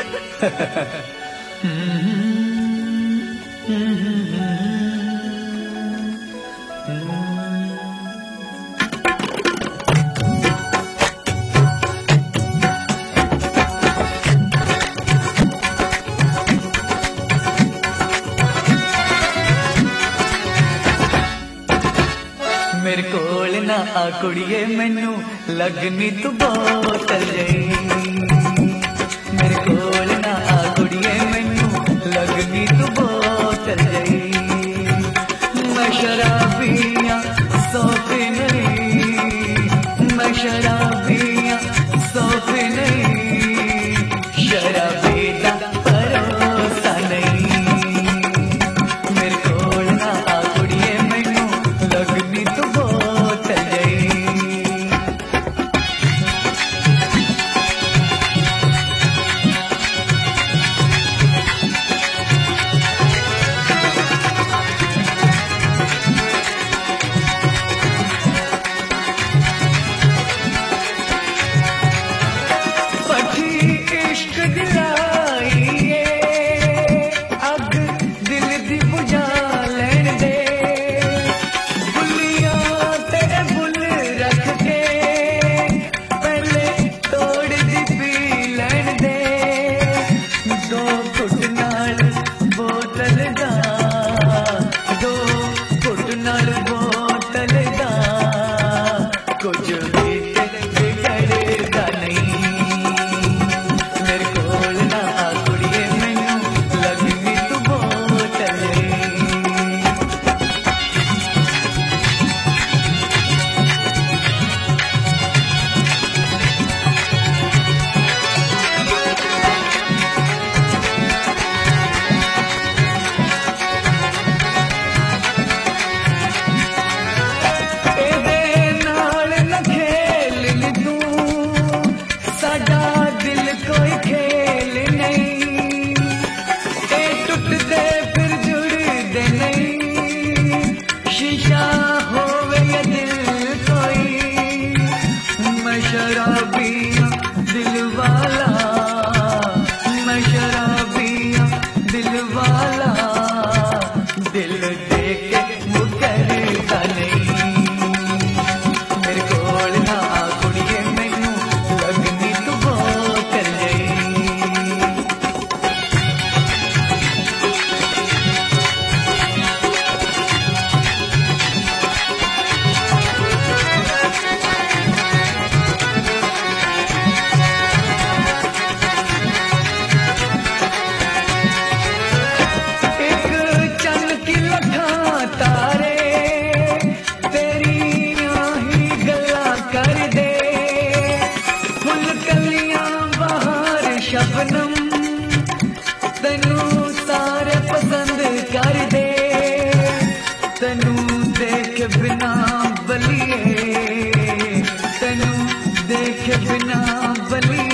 मेरे कोल ना आ कुड़िए मैनू लगनी तू बोतल जई। मेरे कोल ना आ कुड़िए मैनू लगनी तू बोतल जई। मैं शराबियां सोफे नहीं, मैं शराबियां सोफे नहीं, शराबी दा भरोसा नहीं। मेरे कोल ना आ कुड़िए मैनू लगनी तू बोतल जई। शराबिया दिल वाला, मैं शराबिया दिल वाला, दिल दे के मुकरदा नहीं। मेरे कोल ना आ कुड़िए मैनू लगनी तू बोतल जई। शबनम तनू सारे पसंद कर दे, तनू देख बिना बलिए, तनू देख बिना बलिए।